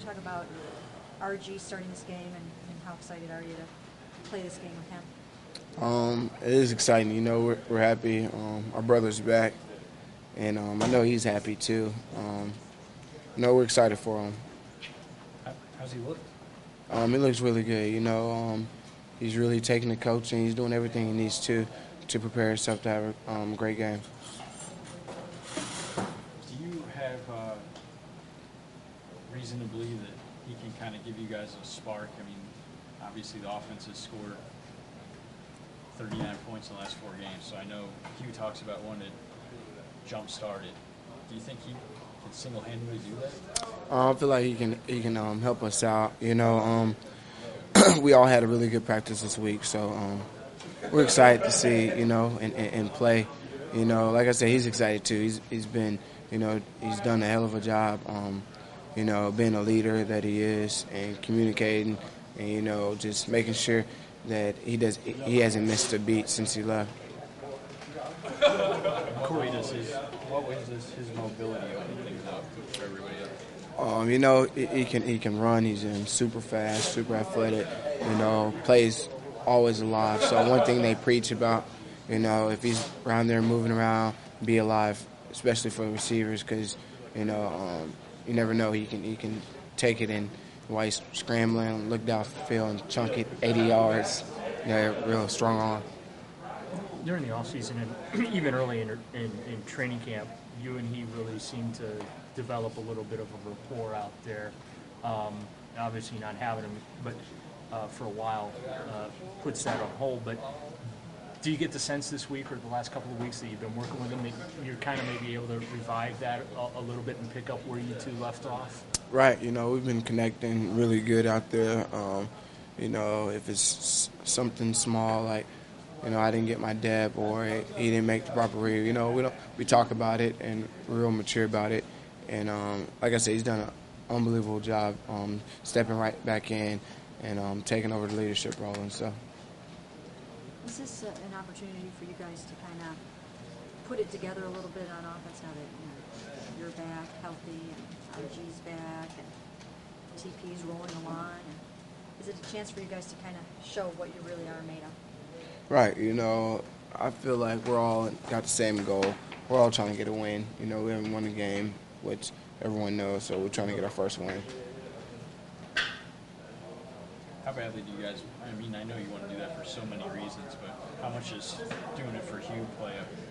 talk about RG starting this game and how excited are you to play this game with him? It is exciting. You know, we're happy. Our brother's back, and I know he's happy too. We're excited for him. How's he look? He looks really good. You know, he's really taking the coaching. He's doing everything he needs to prepare himself to have a great game. Do you have reason to believe that he can kind of give you guys a spark? I mean, obviously the offense has scored 39 points in the last 4 games, so I know Hugh talks about wanting to jump-start it. Do you think he can single-handedly do that? I feel like he can help us out. You know, we all had a really good practice this week, so we're excited to see, you know, and play. You know, like I said, he's excited too. He's been, you know, he's done a hell of a job, you know, being a leader that he is and communicating and, you know, just making sure that he hasn't missed a beat since he left. Corey, what ways does his mobility open things up for everybody else? You know, he can run. He's super fast, super athletic. You know, plays always alive. So one thing they preach about, you know, if he's around there moving around, be alive, especially for receivers, because you know you never know, he can take it in while he's scrambling, look downfield and chunk it 80 yards. You know, real strong arm. During the offseason and even early in training camp, you and he really seemed to develop a little bit of a rapport out there. Obviously not having him, but for a while puts that on hold. But do you get the sense this week or the last couple of weeks that you've been working with him that you're kind of maybe able to revive that a little bit and pick up where you two left off? Right. You know, we've been connecting really good out there. You know, if it's something small like, you know, I didn't get my deb or he didn't make the proper read, you know, we talk about it and we're real mature about it. And like I said, he's done an unbelievable job stepping right back in and taking over the leadership role and stuff. Is this an opportunity for you guys to kind of put it together a little bit on offense now that, you know, you're back healthy and RG's back and TP's rolling along? And is it a chance for you guys to kind of show what you really are made of? Right. You know, I feel like we're all got the same goal. We're all trying to get a win. You know, we haven't won a game, which everyone knows, so we're trying to get our first win. How badly do you guys, I mean, I know you want to do that for so many reasons, but how much does doing it for Hugh play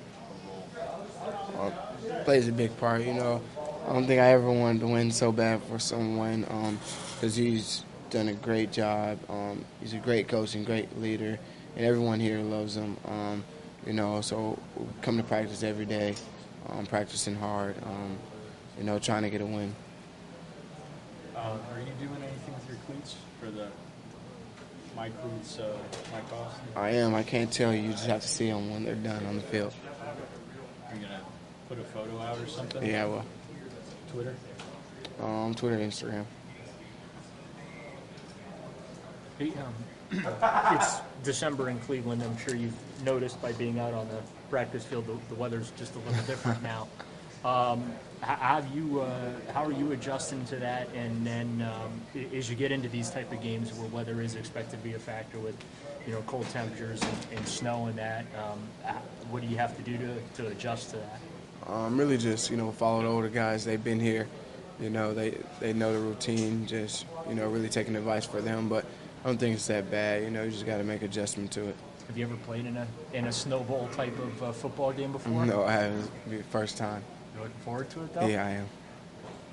a role? Plays a big part, you know. I don't think I ever wanted to win so bad for someone because he's done a great job. He's a great coach and great leader, and everyone here loves him. You know, so we come to practice every day, practicing hard, you know, trying to get a win. Are you doing anything with your cleats for the My Cleats, Mike Boston? I am. I can't tell you. You just have to see them when they're done on the field. Are you going to put a photo out or something? Yeah, I will. Twitter? Twitter, Instagram. Hey, it's December in Cleveland. I'm sure you've noticed by being out on the practice field, the weather's just a little different now. How are you adjusting to that? And then as you get into these type of games where weather is expected to be a factor with, you know, cold temperatures and snow and that, what do you have to do to adjust to that? Really just, you know, follow the older guys. They've been here. You know, they know the routine, just, you know, really taking advice for them. But I don't think it's that bad. You know, you just got to make adjustment to it. Have you ever played in a snowball type of football game before? No, I haven't. It'll be the first time. You looking forward to it, though? Yeah, I am.